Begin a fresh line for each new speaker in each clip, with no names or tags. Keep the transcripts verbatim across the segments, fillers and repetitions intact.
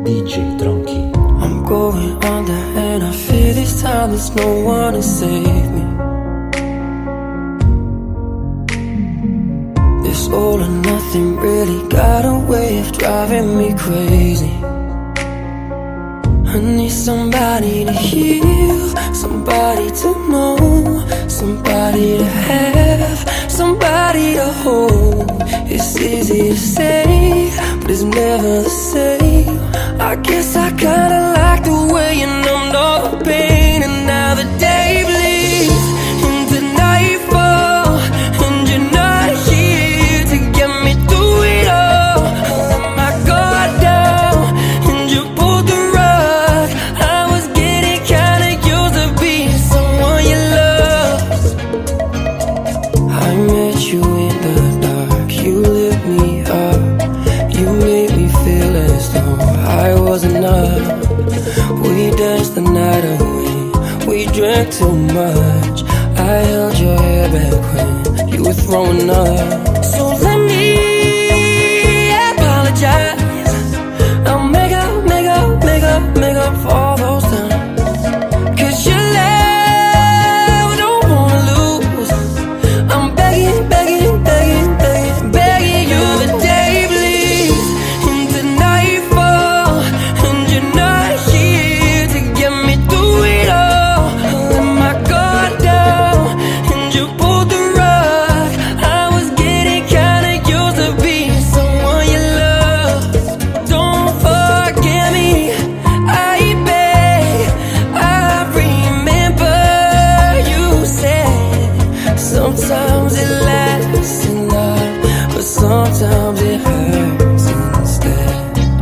D J Tronky.
I'm going under and I fear this time there's no one to save me. This all or nothing really got a way of driving me crazy. I need somebody to heal, somebody to know, somebody to have, somebody to hold. It's easy to say, but it's never the same. I guess I kinda like the way you numbed all the pain. And now the day bleeds into nightfall, and you're not here to get me through it all. I let my guard down, and you pulled the rug. I was getting kinda used to being someone you loved. I met you in the dark, you lit me up. You made me feel as though I was enough. We danced the night away, we drank too much. I held your hair back when you were throwing up. So let me apologize. I'll make up, make up, make up, make up for all those times. Cause your love, I don't wanna lose. I'm begging, begging, begging, begging, begging you. The day bleeds into nightfall, and you're not here to get me through it all. I let my guard down, and you pulled the rug. I was getting kinda used to being someone you love. Don't forget me, I beg. I remember you said sometimes it lasts in love, but sometimes it hurts instead.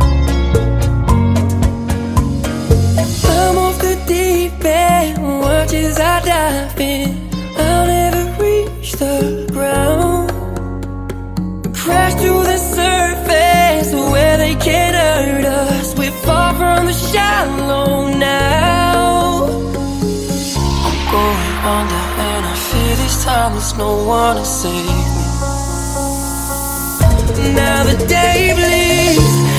I'm off the deep end, watch as I dive in. I'll never reach the ground. Crash through the surface where they can't hurt us. We're far from the shallow now. I'm going under and I fear this time there's no one to save me. Now the day bleeds